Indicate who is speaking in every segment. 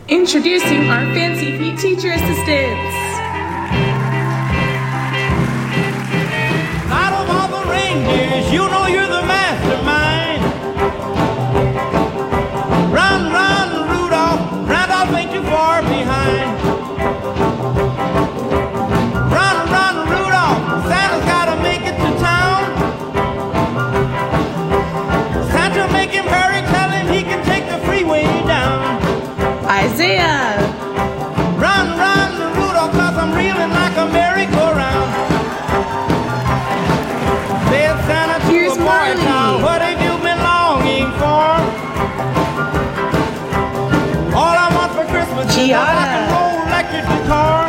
Speaker 1: Introducing our Fancy Feet teacher assistants.
Speaker 2: Out of all the reindeers, you know you're the mastermind. Run, run, Rudolph, Randolph ain't too far behind. Run, run, Rudolph, Santa's gotta make it to town. Santa, make him hurry, tell him he can take the freeway down.
Speaker 1: Isaiah.
Speaker 2: Run, run, Rudolph, 'cause I'm reeling like a merry-go-round. Said Santa to
Speaker 1: Here's
Speaker 2: a boy
Speaker 1: Marley.
Speaker 2: child, what have you been longing for? All I want for Christmas is a
Speaker 1: Gianna.
Speaker 2: rock and roll electric guitar.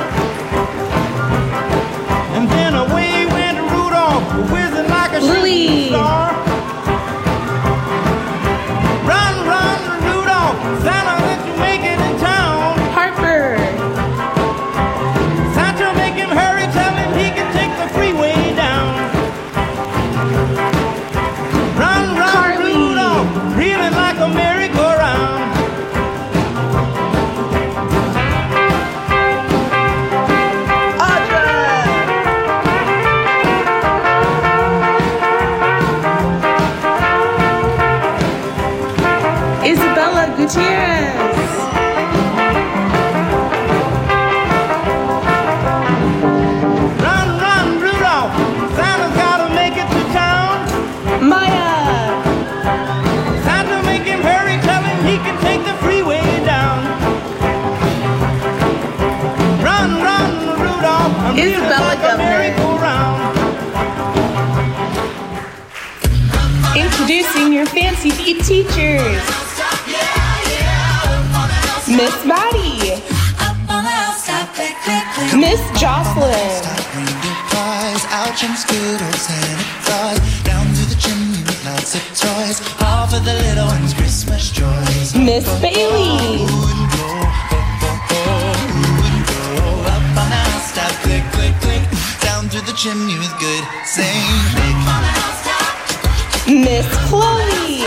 Speaker 2: And then away went Rudolph, whizzing like a
Speaker 1: Louis.
Speaker 2: shooting star. Run, run, Rudolph, Santa, let you make it in town.
Speaker 1: Harper.
Speaker 2: Santa, make him hurry, tell him he can take the freeway down. Run, run,
Speaker 1: Carly.
Speaker 2: Rudolph, reeling like a merry-go-round.
Speaker 1: Audra. Isabella Gutierrez.
Speaker 2: Run, run, Rudolph, Santa's gotta make it to town.
Speaker 1: Maya.
Speaker 2: Santa, make him hurry, tell him he can take the freeway down. Run, run, Rudolph, I'm reeling
Speaker 1: Isabella
Speaker 2: like a
Speaker 1: Governor.
Speaker 2: merry-go-round.
Speaker 1: Introducing your Fancy Feet teachers. Miss Maddie. Miss Jocelyn.
Speaker 3: Ouch and Skittles and it flies down to the chimney with lots of toys. All for the little ones' Christmas joys.
Speaker 1: Miss Bailey.
Speaker 3: Who wouldn't go? Who wouldn't go? Up on the housetop, click, click, click. Down through the chimney with good Saint Nick.
Speaker 1: Miss Chloe.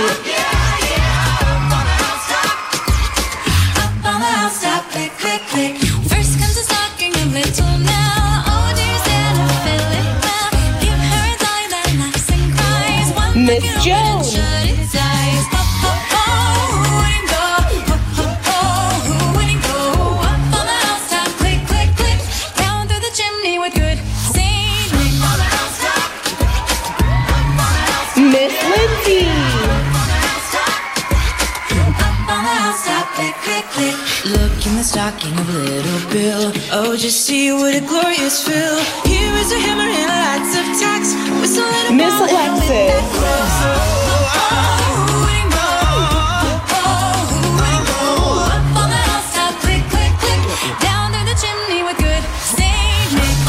Speaker 4: First comes a stocking of little now. Oh, dear Santa, fill it well. Give her a dolly that laughs and cries. One
Speaker 1: Miss
Speaker 4: look at
Speaker 1: Jones.
Speaker 4: it and shut its eyes. Ho, ho, ho, who wouldn't go? Ho, ho, ho, who wouldn't go? Up on the housetop, click, click, click. Down through the chimney with good Saint Nick.
Speaker 1: Miss Lindsay.
Speaker 4: Look in the stocking of little Bill. Oh, just see what a glorious fill. Here is a hammer and lots of tacks. Whistle and a
Speaker 1: Miss
Speaker 4: ball and a
Speaker 1: Alexis.
Speaker 4: whip that crows. Who wouldn't go? Who wouldn't go? Up on the housetop, click, click, click. Down through the chimney with good Saint Nick.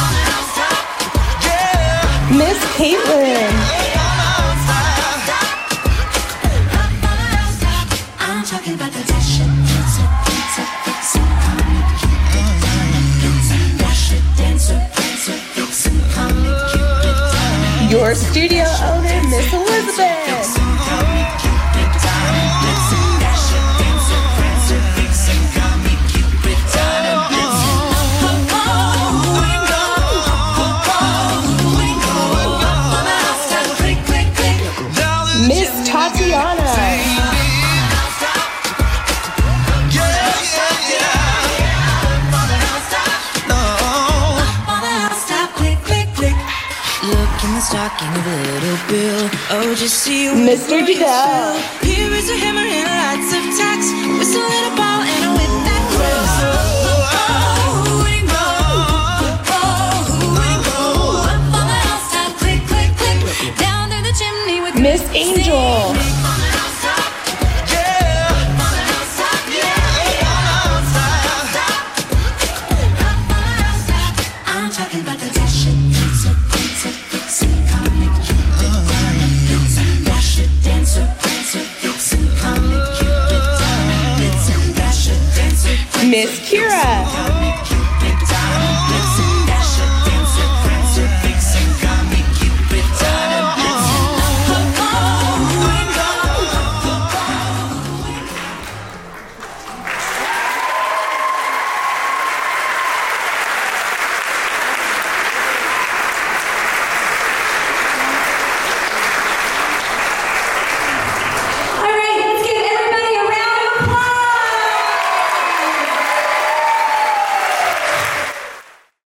Speaker 1: Miss Caitlin.
Speaker 4: I'm talking about the dash it, dancer, pizza, vixen, comic, cupid, diamond, pizza, dash it, dancer, prancer, vixen, comic, cupid, diamond,
Speaker 1: Your studio owner, Miss Elizabeth.
Speaker 4: comic, cupid, diamond, vixen, dash it, dancer, prancer, vixen, comic, cupid, diamond, vixen. Ho, ho, who wouldn't go? Ho, ho, who wouldn't go? Up on the housetop, click, click, click.
Speaker 1: Miss Tatiana.
Speaker 4: Look in the stocking of little Bill. Oh, just see what
Speaker 1: Mr.
Speaker 4: a glorious
Speaker 1: Goodell.
Speaker 4: fill. Here is a hammer and lots of tacks. Whistle and a ball and a whip that crows. Who wouldn't go? Who wouldn't go? Up on the housetop, click, click, click. Down through the chimney with
Speaker 1: Miss
Speaker 4: good
Speaker 1: Angel.
Speaker 4: Saint Nick. I'm talking about the